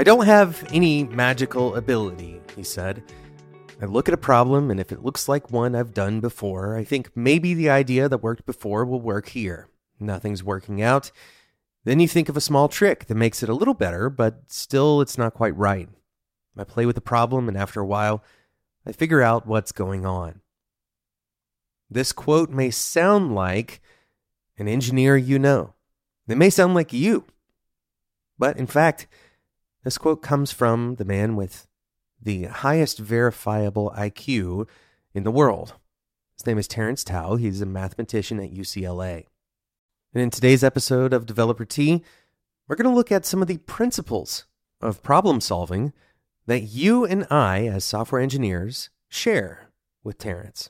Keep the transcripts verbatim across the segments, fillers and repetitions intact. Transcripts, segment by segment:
I don't have any magical ability, he said. I look at a problem, and if it looks like one I've done before, I think maybe the idea that worked before will work here. Nothing's working out. Then you think of a small trick that makes it a little better, but still it's not quite right. I play with the problem, and after a while, I figure out what's going on. This quote may sound like an engineer you know. It may sound like you. But in fact, this quote comes from the man with the highest verifiable I Q in the world. His name is Terence Tao. He's a mathematician at U C L A. And in today's episode of Developer Tea, we're going to look at some of the principles of problem solving that you and I, as software engineers, share with Terence.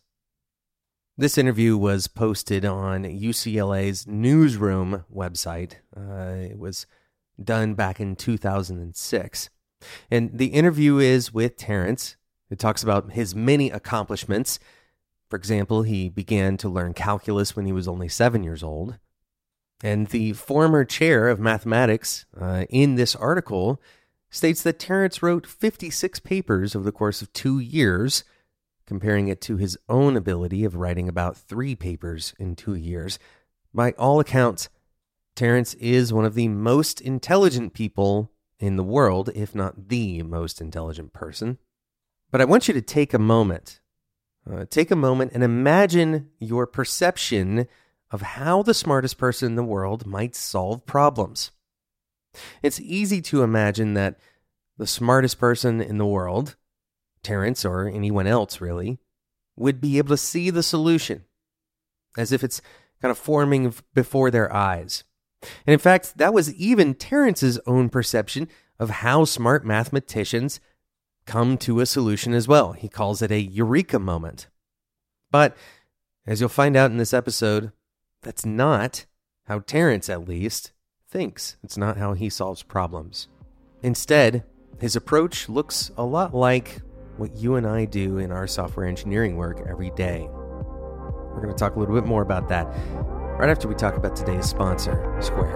This interview was posted on U C L A's Newsroom website. Uh, it was done back in two thousand six. And the interview is with Terence. It talks about his many accomplishments. For example, he began to learn calculus when he was only seven years old. And the former chair of mathematics uh, in this article states that Terence wrote fifty-six papers over the course of two years, comparing it to his own ability of writing about three papers in two years. By all accounts, Terence is one of the most intelligent people in the world, if not the most intelligent person. But I want you to take a moment, uh, take a moment and imagine your perception of how the smartest person in the world might solve problems. It's easy to imagine that the smartest person in the world, Terence or anyone else really, would be able to see the solution as if it's kind of forming before their eyes. And in fact, that was even Terence's own perception of how smart mathematicians come to a solution as well. He calls it a eureka moment. But as you'll find out in this episode, that's not how Terence, at least, thinks. It's not how he solves problems. Instead, his approach looks a lot like what you and I do in our software engineering work every day. We're going to talk a little bit more about that right after we talk about today's sponsor, Square.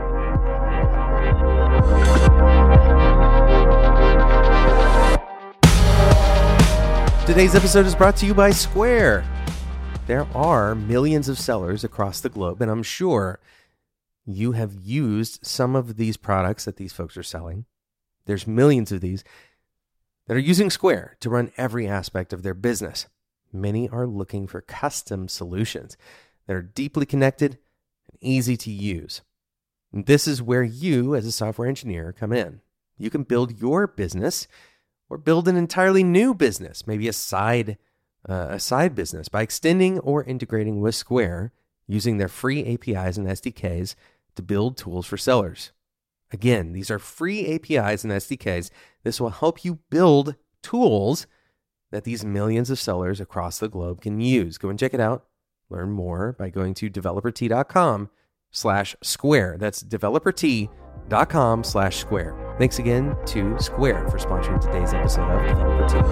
Today's episode is brought to you by Square. There are millions of sellers across the globe, and I'm sure you have used some of these products that these folks are selling. There's millions of these that are using Square to run every aspect of their business. Many are looking for custom solutions that are deeply connected and easy to use. And this is where you, as a software engineer, come in. You can build your business or build an entirely new business, maybe a side, uh, a side business, by extending or integrating with Square using their free A P Is and S D Ks to build tools for sellers. Again, these are free A P Is and S D Ks. This will help you build tools that these millions of sellers across the globe can use. Go and check it out. Learn more by going to developert.com slash square. That's developert.com slash square. Thanks again to Square for sponsoring today's episode of Developer Tea.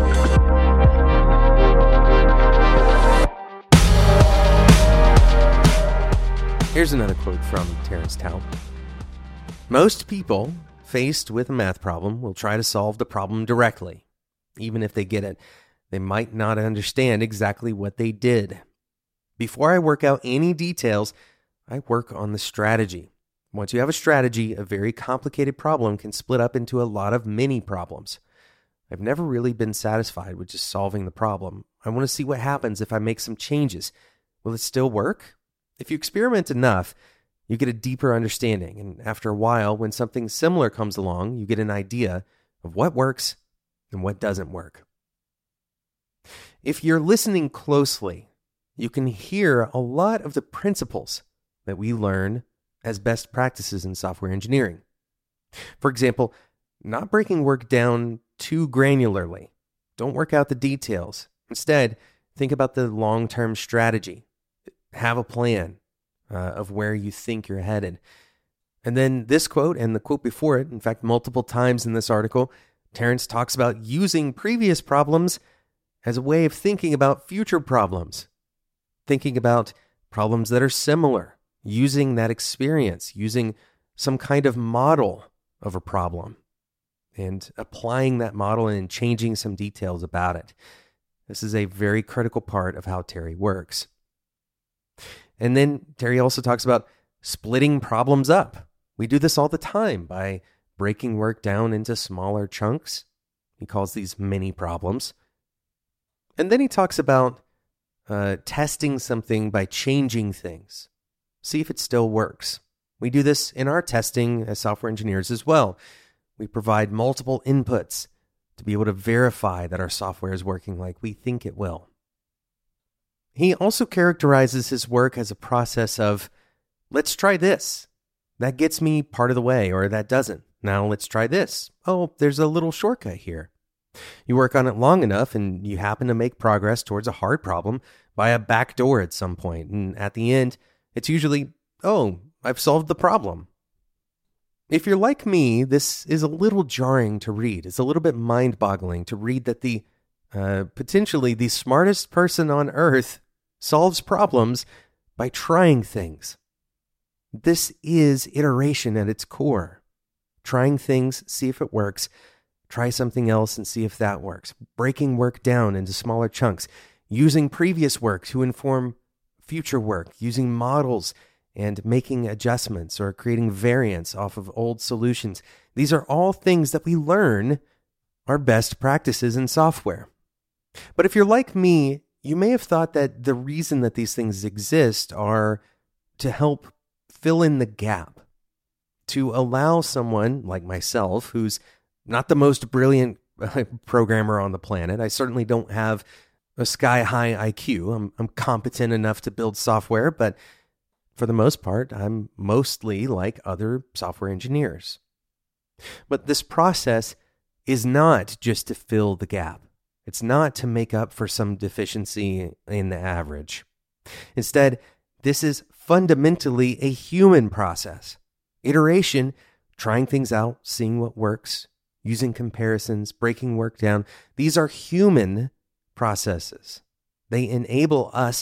Here's another quote from Terence Tao. Most people faced with a math problem will try to solve the problem directly. Even if they get it, they might not understand exactly what they did. Before I work out any details, I work on the strategy. Once you have a strategy, a very complicated problem can split up into a lot of mini problems. I've never really been satisfied with just solving the problem. I want to see what happens if I make some changes. Will it still work? If you experiment enough, you get a deeper understanding. And after a while, when something similar comes along, you get an idea of what works and what doesn't work. If you're listening closely, you can hear a lot of the principles that we learn as best practices in software engineering. For example, not breaking work down too granularly. Don't work out the details. Instead, think about the long-term strategy. Have a plan uh, of where you think you're headed. And then this quote and the quote before it, in fact, multiple times in this article, Terence talks about using previous problems as a way of thinking about future problems. Thinking about problems that are similar. Using that experience. Using some kind of model of a problem. and applying that model and changing some details about it. This is a very critical part of how Terry works. And then Terry also talks about splitting problems up. We do this all the time by breaking work down into smaller chunks. He calls these mini problems. And then he talks about uh, testing something by changing things. See if it still works. We do this in our testing as software engineers as well. We provide multiple inputs to be able to verify that our software is working like we think it will. He also characterizes his work as a process of, let's try this. That gets me part of the way, or that doesn't. Now let's try this. Oh, there's a little shortcut here. You work on it long enough and you happen to make progress towards a hard problem by a back door at some point. And at the end, it's usually, oh, I've solved the problem. If you're like me, this is a little jarring to read. It's a little bit mind-boggling to read that the uh, potentially the smartest person on earth solves problems by trying things. This is iteration at its core. Trying things, see if it works. Try something else and see if that works. Breaking work down into smaller chunks. Using previous work to inform future work. Using models and making adjustments or creating variants off of old solutions. These are all things that we learn are best practices in software. But if you're like me, you may have thought that the reason that these things exist are to help fill in the gap, to allow someone like myself, who's not the most brilliant programmer on the planet. I certainly don't have a sky-high I Q. I'm, I'm competent enough to build software, but for the most part, I'm mostly like other software engineers. But this process is not just to fill the gap. It's not to make up for some deficiency in the average. Instead, this is fundamentally a human process. Iteration, trying things out, seeing what works, using comparisons, breaking work down. These are human processes. They enable us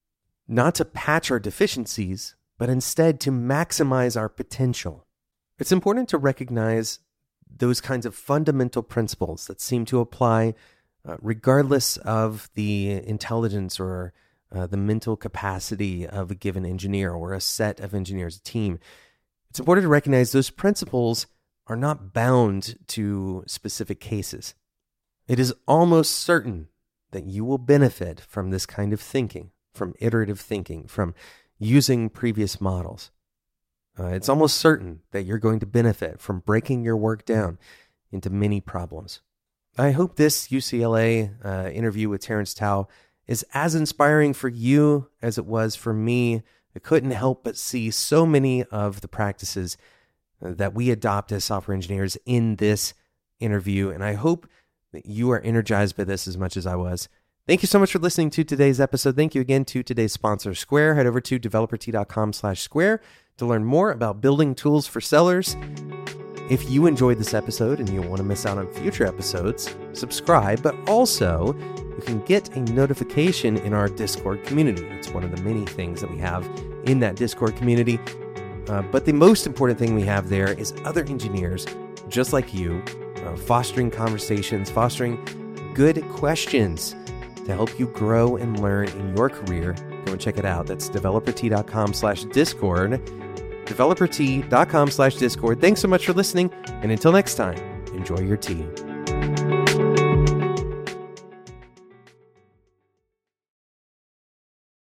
not to patch our deficiencies, but instead to maximize our potential. It's important to recognize those kinds of fundamental principles that seem to apply uh, regardless of the intelligence or uh, the mental capacity of a given engineer or a set of engineers, a team. It's important to recognize those principles are not bound to specific cases. It is almost certain that you will benefit from this kind of thinking, from iterative thinking, from using previous models. Uh, it's almost certain that you're going to benefit from breaking your work down into mini problems. I hope this U C L A uh, interview with Terrence Tao is as inspiring for you as it was for me. I couldn't help but see so many of the practices that we adopt as software engineers in this interview, and I hope that you are energized by this as much as I was. Thank you so much for listening to today's episode. Thank you again to today's sponsor, Square. Head over to developer-t.com slash square to learn more about building tools for sellers. If you enjoyed this episode and you don't want to miss out on future episodes, subscribe, but also you can get a notification in our Discord community. It's one of the many things that we have in that Discord community. Uh, but the most important thing we have there is other engineers just like you, uh, fostering conversations, fostering good questions to help you grow and learn in your career. Go and check it out. That's developer-t.com slash discord. developer-t.com slash discord. Thanks so much for listening. And until next time, enjoy your tea.